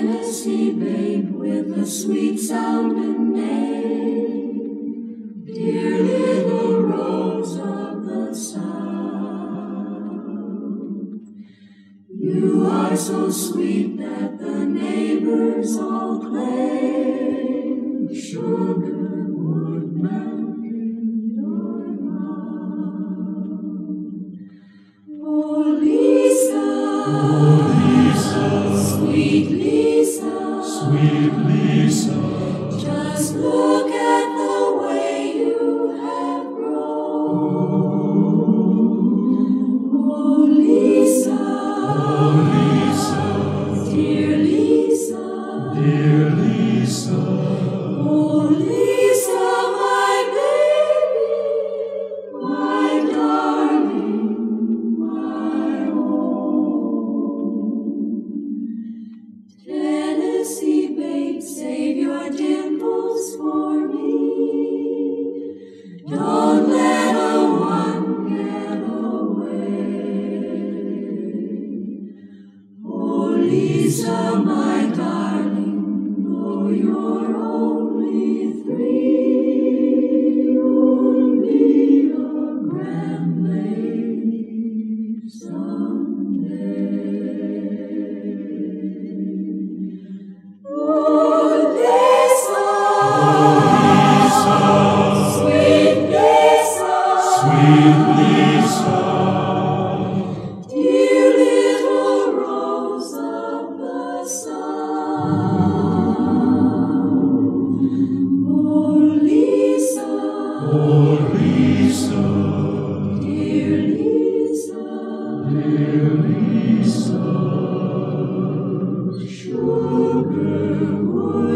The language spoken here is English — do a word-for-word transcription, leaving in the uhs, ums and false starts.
Tennessee babe with a sweet sounding name, dear little rose of the South. You are so sweet that the neighbors all claim sugar would melt in your mouth. Oh, Lisa, Oh, Lisa, sweet Lisa, sweet Lisa, just look at the way you have grown. Oh, Lisa, oh, Lisa, dear Lisa, dear Lisa, oh, Lisa, my baby, my darling, my own. Tennessee babe, save your dimples for me. Don't let a one get away. Oh, Lisa, my darling, though you're only three, you'll be a grand lady someday. Oh, Lisa, sweet Lisa, sweet Lisa, dear little rose of the South. Oh, Lisa, oh, Lisa, dear Lisa, dear Lisa, sugar would